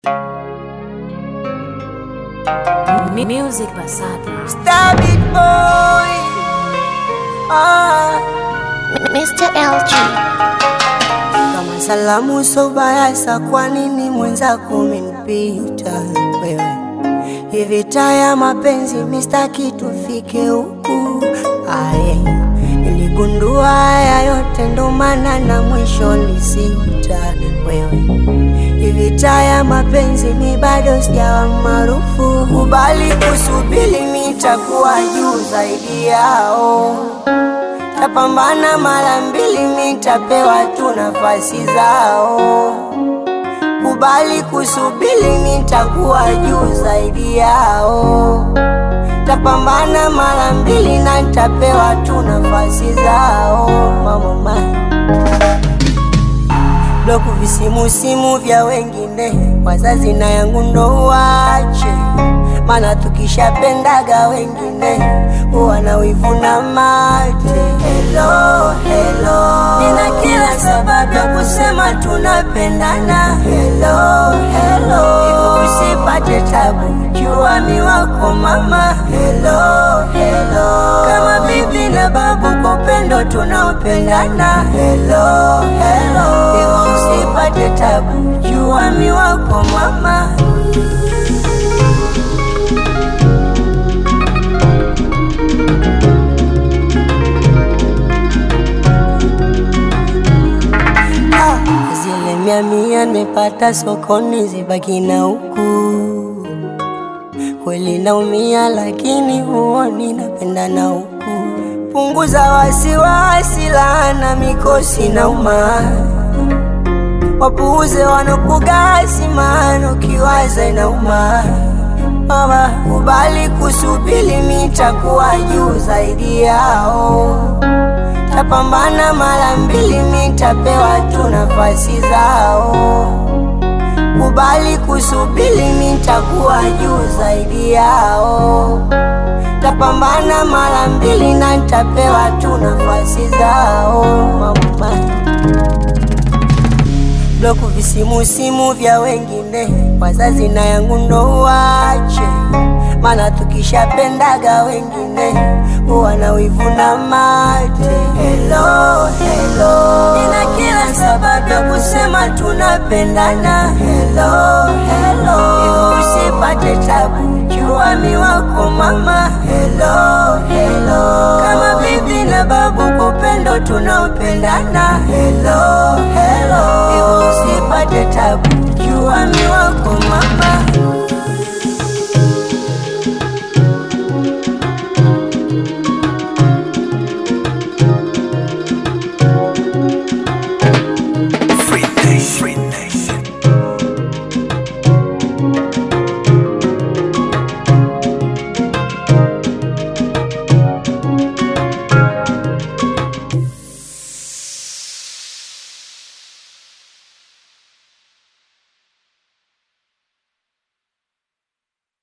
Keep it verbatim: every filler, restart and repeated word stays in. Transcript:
Music Basata. Star Big Boy. Ah. mister L G. Kama salamu so bayasa, kwa nini mwenzako umenipita wewe? Hivi taya mapenzi mistaki tufike huku. Aye, niligundua haya yote ndo maana na mwisho nisita wewe. Hivi taya mapenzi mi bado sijawa maarufu. Kubali kusubiri nitakuwa juu zaidi yao. Tapambana mara mbili nitapewa tu nafasi zao. Kubali kusubiri nitakuwa juu zaidi yao. Tapambana mara mbili na nitapewa tu nafasi zao. Mama mama bloku visimu simu vya wengine, wazazi na yangu ndo wache. Mana tukishapendaga wengine huwa na wivu na mate. Hello, hello, nina kila sababu ya kusema tunapendana. Hello, hello, hivo usipate tabu, jua mi wako mama. Hello, hello, kama bibi na babu kwa upendo tunaopendana. Hello, hello, hivo usipate tabu, jua mi wako mama. Mia mia nimepata sokoni zibaki na huku. Kweli naumia lakini huoni napenda na huku. Punguza wasiwasi laana mikosi na uma. Wapuuze wanokugasi maana ukiwaza na uma. Mama kubali kusubiri nitakuwa juu zaidi yao. Tapambana mara mbili nitapewa tu nafasi zao. Kubali kusubiri nitakuwa juu zaidi yao. Tapambana mara mbili na nitapewa tu nafasi zao. Mama bloku visimu simu vya wengine, wazazi na yangu ndo wache. Mana tukishapendaga wengine huwa na wivu na mate. Hello, hello, nina kila sababu ya kusema tunapendana. Hello,